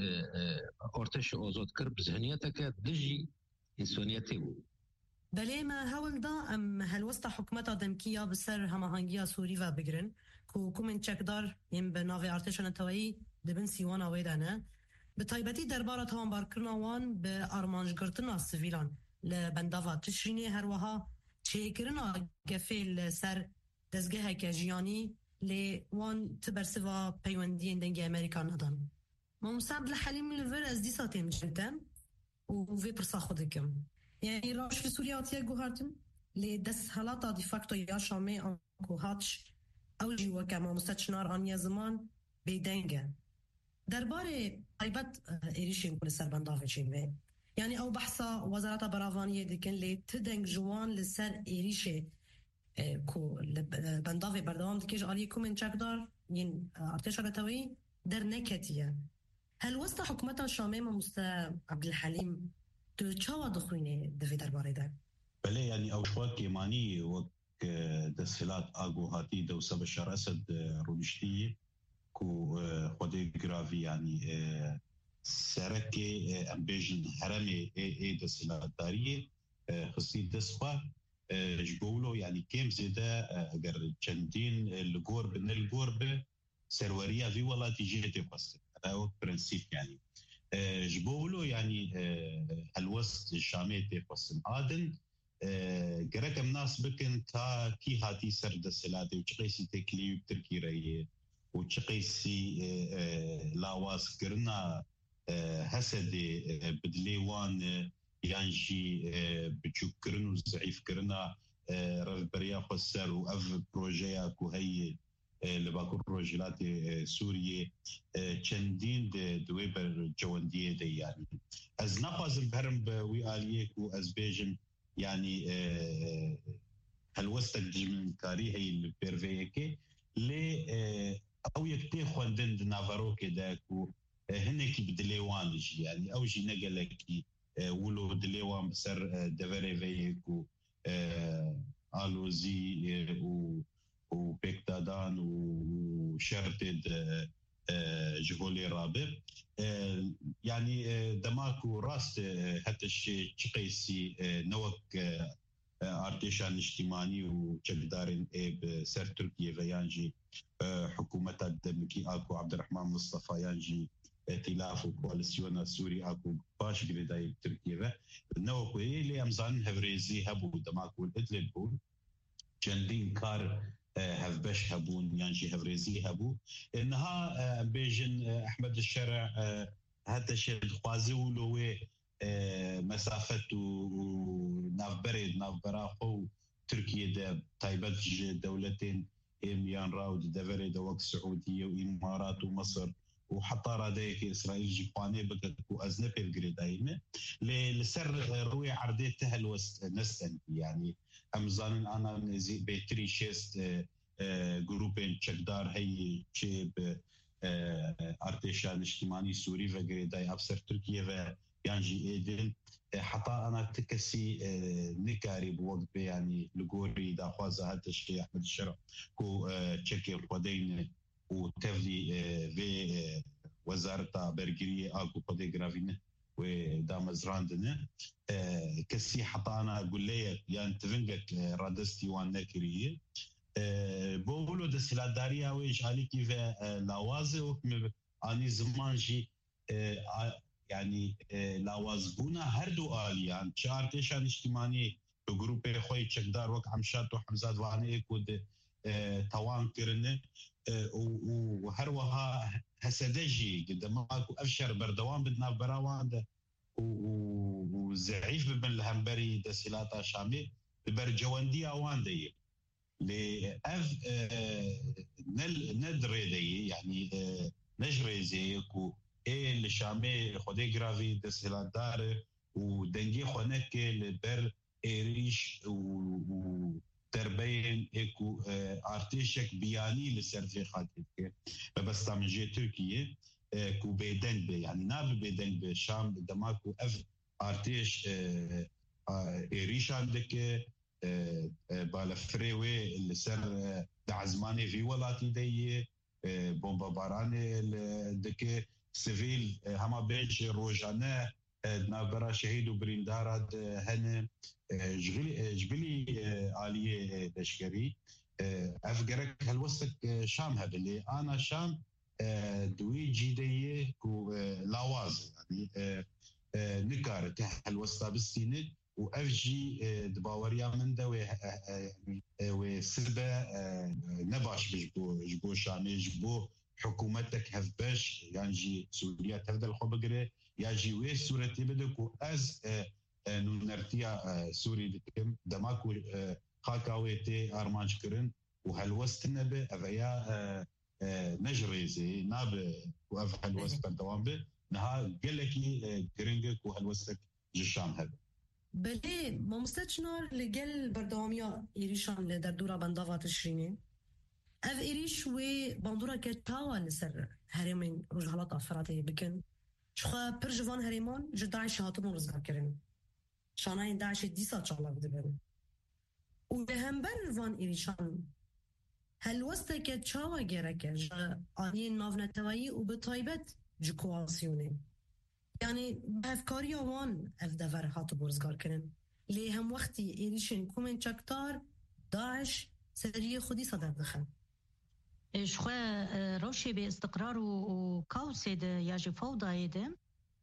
أرتش آزاد كرب ذهنيتك دجي إنسانيته بله ما هول دا ام هلوستا حکومت دمکیا بسر هماهنگی سوری و بگرن کو کومن چکدار یم به ناو ارتش نتوایی دبن سیوان آویدانه به تایبتی درباره تام بارکرنا وان به آرمانج گرتنا سویلان لبنداوا تشرینی هر وها چه کرنا گفیل سر دزگه که جیانی لی وان تبرسوا پیوندی دنگ امریکا ندان ما مصعب لحلیم لور از دی ساتیم جلتم و وی پرسا خودکم يعني راش في سوريا وتيا جوهرتن لدس هلاتا دي فاكتو يا شامي أنكو هاتش أو جوا كما مستشنار عن يا زمان بيدنجا درباري أيبت إيريشين كل سربان دافعين به يعني أو بحثا وزارة برافانية دكان لي تدنج جوان لسر إيريشي كو بندافع بردوام دكيش عليكم من شكدار ين ارتشا رتوي در نكتيا هل وسط حكومة شامي مست عبد الحليم تو چاوا دخوینه دوی درباره ده؟ بله یعنی اوشوا کیمانی وک دستلات آگو هاتی دو سب شراسد رونشتی کو خودی گراوی یعنی سرک امبیجن حرمی ای دستلات داریه خصی دسخوا جبولو یعنی کم زیده اگر چندین لگور بن لگور به سروریا وی ولاتی جهتی قصد او پرنسیپ یعنی جبولو يعني الوسط الشامي تقسم عادن جركم ناس بكن تا كي هاتي سرد السلاتي وشقيسي تكليب تركي رأيه وشقيسي لاواس كرنا هسدي بدليوان يانجي بتشوك كرنو زعيف كرنا رف بريا خسر وأف بروجياك وهي لباكور روجلات سوريا چندین دویبر جواندیه دی یعنی از نقازم برم بوی آلیک و از بیجم یعنی هلوستك جمن كاري هي البيرفيكي لي او يكتي خوندن نافاروكي داكو هنكي بدليوان جي يعني او جي نقلكي ولو دليوان بسر دفري فيكو الوزي و وبيكتادان وشرتد جهولي رابع يعني دماكو راست حتى الشيء تقيسي نوك ارتشان اجتماعي وشقدارين بسر تركيا فيانجي حكومة الدمكي اكو عبد الرحمن مصطفى يانجي ائتلاف وكواليسيون السوري اكو باش قريداي تركيا نو كوي اللي امزان هفريزي هبو دماكو الادلب بول جندين كار هف باش هبون يعني هفريزي هبو انها بيجن احمد الشرع هذا الشيء خوازي ولو مسافه وناف بريد ناف براخو تركيا ده تايبت دولتين ميان راود دفري دوك السعوديه وامارات ومصر وحتى راديك اسرائيل جيباني بكو ازنبي الجريدايمه لسر روي عرديتها الوست نستن يعني امزان انا بيتري شيست جروبين تشكدار هي شيب ارتشان اجتماعي سوري وجريداي افسر تركيا و يانجي ايدن حتى انا تكسي نكاري بوقت يعني لغوري دا خوازا هذا الشيء احمد الشرع كو تشكي ودين وتفلي في وزاره برغريه اكو قضيه جرافين ودام زراندنا كسي حتى انا اقول لي يعني تفنجك رادستي وانكريه بقولوا دسلاداريا ويش عليكي في لوازه اني زمانجي يعني لاوازبونا هردو آليان شارتشان اجتماعي بجروب خوي تشكدار وك عمشات وحمزات وعني كود توان كرنه وهروها هسدجي قدام ماكو افشر بردوان بدنا براوان وزعيف بن الهمبري دسيلاتا شامي برجواندي اوان دي لاف ندري دي يعني نجري زيكو ايه اللي شامي خدي جرافي دسيلادار ودنجي خونك لبر ايريش و تربين اكو ارتشك بياني لسرفي خاطرك بس تامجي تركيا كو بيدن بي يعني ناب بيدن بي شام دماكو اف ارتش ايريش عندك بالفريوي اللي سر دعزماني في ولاتي دي بومبا باراني دك سيفيل هما بيج روجانا نابرا شهيد وبريندارد هن جبلي جبلي آلية لشكري أفكرك هالوسك شام هذا اللي أنا شام دوي جيدية كو لاواز يعني نكارة هالوسطة بالسينة وأفجي دباوريا من ده وسبة نباش بجبو جبو شامي جبو حكومتك هفباش يعني جي سوريا تبدا الخبقرة يجي وي سورتي بدكو از نرتيا سوري دكم دماكو خاكاويتي ارمانج كرن وهالوست نبي افيا نجريزي ناب وف هالوست بردوام به نها قلكي كرنجك وهالوستك جشام هذا بله ما مستشنار لجل بردواميا إيريشان لدردورا بندافع تشريني اف إيريش و بندورا كتاوا لسر هرمين رجالات افراتي بكن شخوا پر جوان هرمان جداعش هاتمون رزقار کرن شاناین داعش دیسا چالا بده برن و به همبر وان ایریشان هلوسته که چاوا گرکه جا آنی ناونتوایی و به طایبت جو کواسیونه یعنی به افکاری وان اف دور هاتو برزگار کرن لی هم وقتی ایریشن کومن چکتار داعش سریع خودی صدر دخن شخوا روشي باستقرار وكاوسي ده ياجي فوضى ده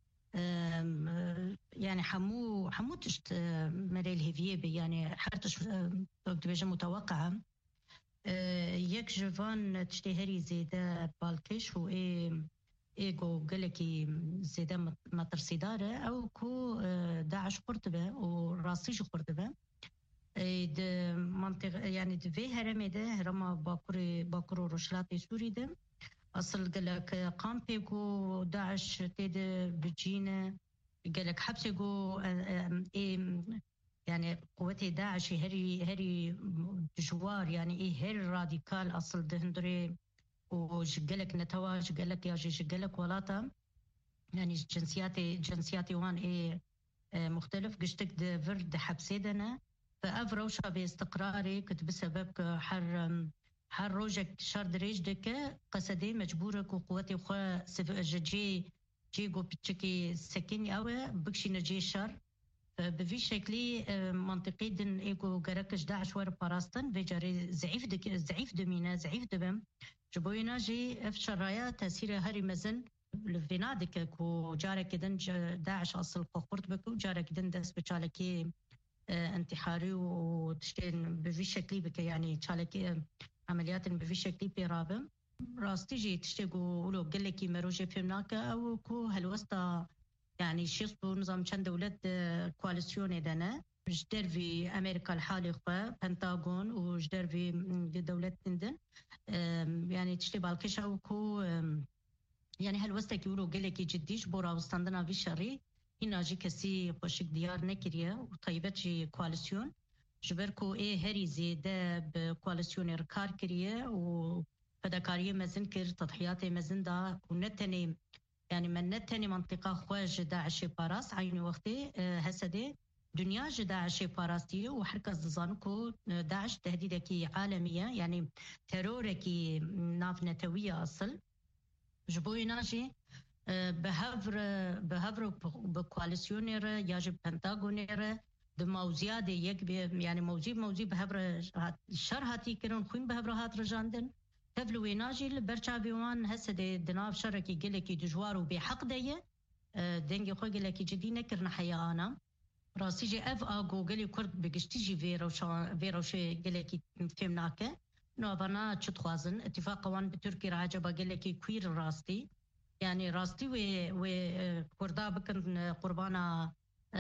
يعني حمو حمو تشت مريل هيفيه يعني حرتش بتبجى متوقعة يك جوان تشتهري زيادة بالكش و ايه ايجو قلكي زيادة مطر صدارة او كو داعش قرطبة وراسيش قرطبة د منطقه يعني د في هرمه ده هرما باكوري باكورو رشلاتي سوري ده اصل قالك قامبي كو داعش تيد بجينا قالك حبسي كو ايه يعني قوتي داعش هري هري جوار يعني ايه هري راديكال اصل ده هندري وجقلك نتواج قالك يا جقلك ولاتا يعني جنسياتي جنسياتي وان ايه مختلف قشتك ده فرد حبسي دنا فأفروشها باستقراري كنت بسبب حر حر روجك شرد ريج دكا قصدي مجبورك وقوتي وخا جي جي جو بتشكي سكيني أو بكشي نجي شر بفي شكلي منطقي دن إيكو جركش داعش ور باراستن بجاري زعيف دك زعيف دمينا زعيف دبم جبوينا جي افشرايا تأثير هاري مزن الفينادك كو جارك دن داعش أصل قرط بكو جارك دن دس بشالكي انتحاري وتشتين بفي شكلي بك يعني شالكي عمليات بفي شكلي بيرابم راستي جي تشتيقو ولو قال لك مروجي فهمناك أو كو هالوسطى يعني شيصبو نظام كان دولة كواليسيون دنا جدر في أمريكا الحالي خوا بنتاغون وجدر في دولة لندن يعني تشتي بالكش أو كو يعني هالوسطى كيولو قال لك جديش بورا وستاندنا في شري هنا جي كسي خوشك ديار نكريا وطيبت جي كواليسيون جبركو إيه هري زيادة بكواليسيون ركار كريا و فداكارية مزن كر تضحيات مزن دا ونتني يعني من نتني منطقة خواج داعش باراس عين وقتي هسدي دنيا داعش باراستي وحركة زانكو داعش تهديدكي عالمية يعني تروركي ناف نتوية أصل جبوي ناجي بهفر بهفر بكواليسيونير يجب بنتاغونير دموزيا دي يك يعني موزي موزي بهفر الشر هاتي كرون خوين بهفر هات رجاندن تفلو ناجي البرشافيوان هسه دي دناف شركي قلكي دجوار وبحق دي دنجي خو قلكي جدي نكرنا حيا انا راسي جي اف اغو قلي كرد بقشتي جي فيرو شا فيرو شي قلكي فهمناك نو بنا تشتخوازن اتفاق وان بتركي راجبا قلكي كوير راستي يعني راستي و و كردا بكن قربانا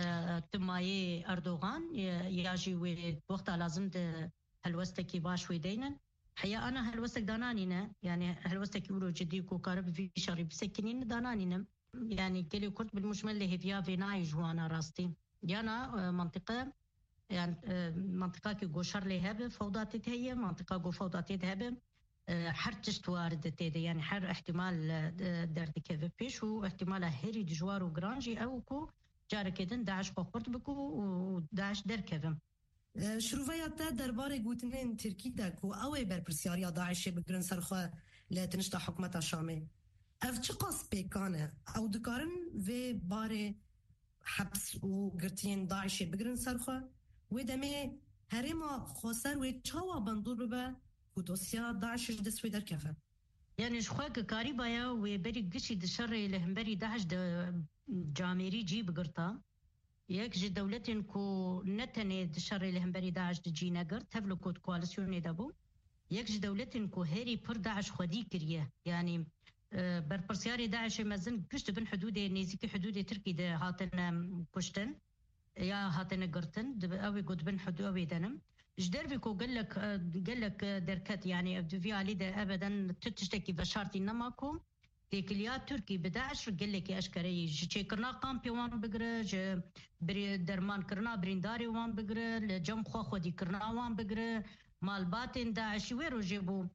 تماي اردوغان ياجي وقت لازم هالوستكي باش ويدينن حيا أنا هالوسك دانانينا يعني هالوسك يقولوا جدي كوكارب في شري بسكنين دانانينا يعني كلي كرت بالمجمل له فيها فيناي جوانا راستي يانا منطقة يعني منطقة كي جوشر لها بفوضات هي منطقة جو فوضات هذا حر تشتوارد تيدي يعني حر احتمال درد كذا فيش واحتمال هيري دجوار وجرانجي أو كو جار كدن داعش قرط بكو وداعش در كذا شروفيا تا درباره گوتنین ترکی دا کو اوی بر پرسیاریا داعش بگرن سرخوا لتنشتا حکمت شامه اف چه قاس پیکانه او دکارن و باره حبس و گرتین داعش بگرن سرخوا و دمه هرما خسر و چاوا بندور ببا و دوسیا داعش دسوی در کفه يعني شخواك كاري بايا وبري قشي دشر لهمبري داعش جاميري جي بقرطا يك جي دولتين كو نتني دشر لهمبري داعش دجي نقر تفلو كود كواليسيوني دابو يك جي دولتين كو هيري پر داعش خودي كريه يعني بر برسياري داعش مازن كشت بن حدود نيزيك حدود تركي ده هاتن كشتن يا هاتن قرتن اوي قد بن حدود اوي دنم جدر بيكو قال لك قال لك دركات يعني في علي ده ابدا تشتكي بشارتي نماكو تيكليات تركي بداعش قال لك اشكري جي كرنا قامبي وان بقرا بري درمان كرنا برينداري وان بقرا جم خو خدي كرنا وان بقرا مال باتن داعش ويرو جيبو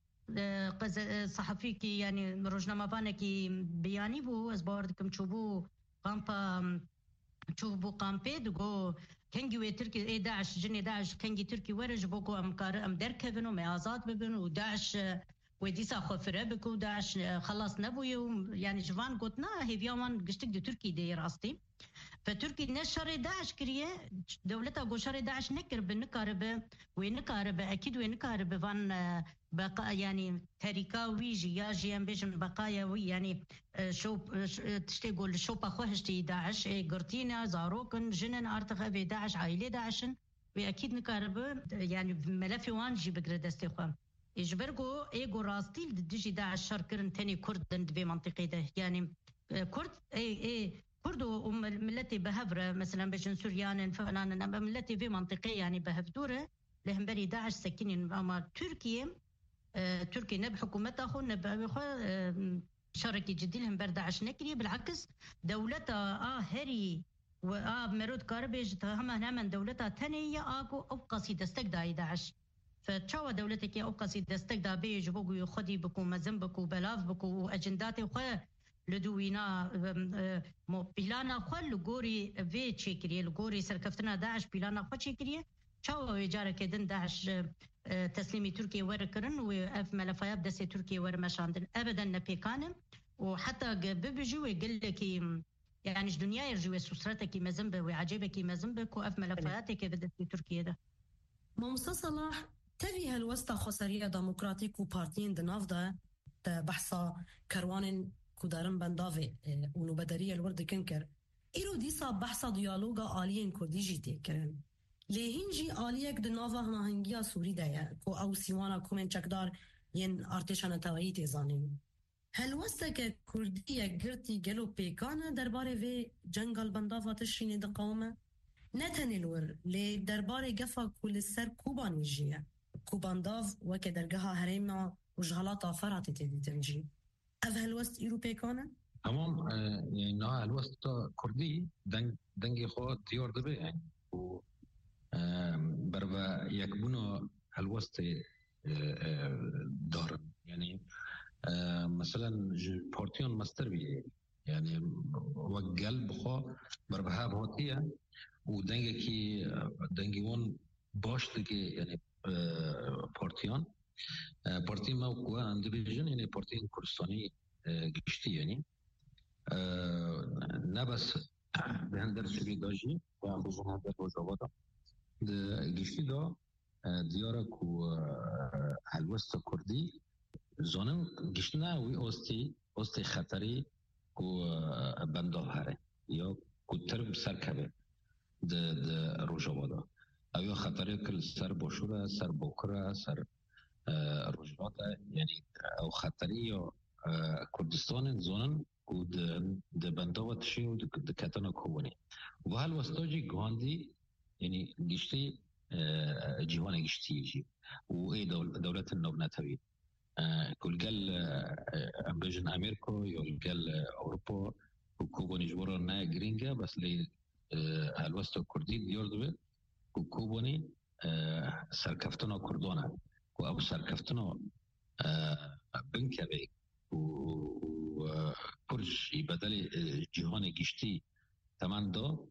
صحفيكي يعني روجنامه بانكي بياني بو ازباردكم تشوفو قامبا تشوفو قامبي دغو كنجي وي تركي اي داعش جني داعش كنجي تركي ورج بوكو امكار ام دركبنو ما ازاد ببن وداعش وديسا خفره بكو داعش خلاص نبوي يعني جوان قلتنا هي فيوان قشتك دي تركي دي راستي فتركي نشر داعش كريه دولتها قشر داعش نكر بالنكاربه وينكاربه اكيد وينكاربه فان بقى يعني تركا ويجي يا جيم بيجن بقايا وي يعني شو تشتغل شو بخوهشتي داعش قرتينا زاروكن جنن ارتخ في داعش عائله داعش واكيد نكاربه يعني ملف وان جي بقردستي خو يجبرقو ايغو راستي دجي داعش شركرن تاني كردن في منطقه ده يعني كرد اي اي كردو ملتي بهفره مثلا بجن سوريان فلان ملتي في منطقه يعني بهفدوره لهم بري داعش سكنين اما تركيا آه تركيا نب حكومتها خو نب آه شركي جدي لهم بر داعش نكري بالعكس دولتها اه هري واه مرود كاربيج هم هم دولتها ثانيه اكو ابقى دستك داي داعش فتشاو دولتك يا ابقى دستك دا بيج بوغو خدي بكو مزن بكو بلاف بكو اجنداتي خو لدوينا مو بلانا خو لغوري في تشيكري لغوري سركفتنا داعش بلانا خو تشيكري تشاو اجاره كدن داعش تسليمي تركيا وركرن واف ملفيات دسي تركيا ورمشاندن ابدا نبيكان وحتى ببجي ويقول لك يعني الدنيا يرجو سسرتك مزنبه وعجيبك مزنبك واف ملفياتك بدسي تركيا ده موسى صلاح تبي هالوسطى خسرية ديمقراطيك وبارتين دنافدا بحثا كروان کودارن بنداوی اونو بدری الورد کنکر ایرو دیسا بحثا دیالوگا آلیین کردی جی تکرن لیهین جی آلیک دناوا هماهنگیا سوری دایا کو او سیوانا کومن چکدار ین ارتشان تاویی تیزانین هلوسته که کردی یک گرتی گلو پیکانه درباره وی جنگل بنداوا تشرین دقومه نتنیلور لی درباره گفا کل سر کوبانی جیه کوبانداف وکه درگاه هریما وجهالاتا فراتی تیدی تنجی اف هلوست ایرو پیکانه؟ تمام نه هلوست کردی دنگ دنگی خود دیار دبه یعنی و برای یک بنا هلوست دارن یعنی مثلا پارتیان مستر بیه یعنی وقل بخوا برای ها بهاتیه و دنگی که دنگی وان باش دیگه یعنی پارتیان پارتی ما و اندیبیجن یعنی پارتیان کردستانی گشتی یعنی نه بس به هندر سوی داجی و هم بزن هندر روزاوادا گشتی دا دیاره که هلوست کردی زانم گشتنه وی اوستی اوستی خطری که بنداو هره یا که ترب سرکبه ده ده روزاوادا اویا خطری کل سر باشوره سر بوکره سر روزاوادا یعنی او خطری یا کردستان زانن و ده بنداو تشی و ده کتنا کوانی و هل وستاجی گاندی یعنی گشتی جوان گشتی جی و ای دولت نوبنتوی کل گل امبیجن امریکا یا گل اوروپا و کوبانی جورا نه گرینگه بس لی هل وستا کردی دیار دوه و کوبانی سرکفتنا کردانه و او سرکفتنا بنکه بی و پرش بدل جهان گشتی تمام دا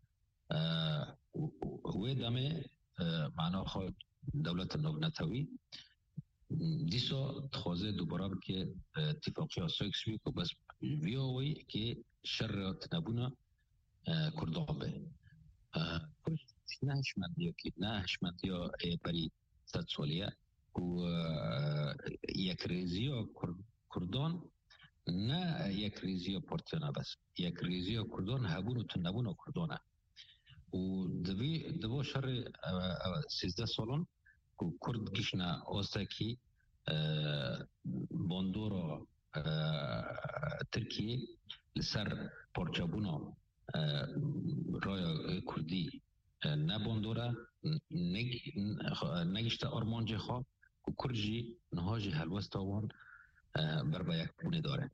و دامه معنا خود دولت نوبنتوی دیسا تخوازه دوباره که اتفاقی آسایکس بی که بس بیاوی که شر تنبونا کردان به پرش نه هشمندی که نه هشمندی ها بری ست سالیه و یک ریزی ها کردان نه یک ریزی پارتیانا بس یک ریزی کردان هبون و تنبون کردانه و دوی دو شر سیزده سالان که کرد گشنه آستاکی باندورا ترکیه لسر پارچابونا رای کردی نه باندورا نگشته آرمانجه خواه که کرجی نهاجی هلوستا وان برای یک بونه داره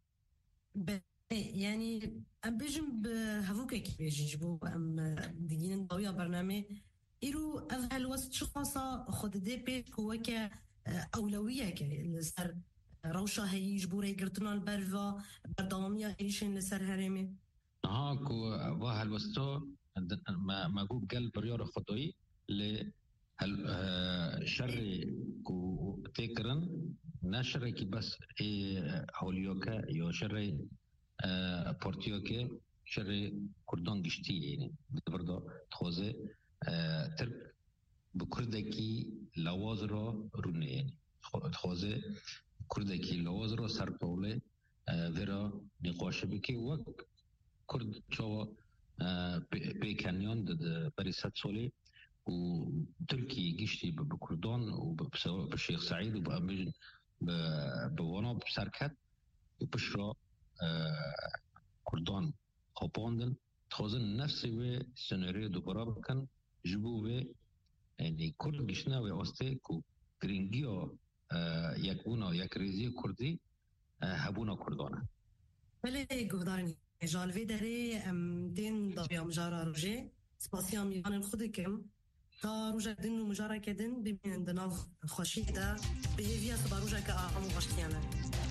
یعنی ام بیجم به هفوکه کی بیجیش بو ام دیگین داویا برنامه ایرو اف هلوست چه خاصا خود ده پیش که که اولویه که لسر روشا هیش بوره گرتنال بروا بردامیا هیشن لسر هرمه ها که و هلوستا ما گو بقلب ریار خدایی ل شر کو تکرن نه شر کی بس اولیوکا یا شر پارتیوکا شر کردان گشتی یعنی بردا خوازه ترک بکردکی لواز را رونه یعنی خوازه کردکی لواز را سر طوله ورا نقاش بکی وقت کرد چوا پیکنیان ده بری ست سالی و تركي جشتي بكردان وبشيخ سعيد وبأمجن بوانا بسركت وبشرا كردان خباندن تخوزن نفسي و سنريو دوبارا بكن جبو و يعني كرد جشنا و آسته كو گرینگیا یک بونا یک ریزی کردی هبونا کردانه بله گفتارنی جالوی داره دین دابی امجارا روژه سپاسی امیان خودکم تا روژه دین و مجاره کدن ببینن دناف خوشی ده به هیویا سبا روژه که آقام غشتیانه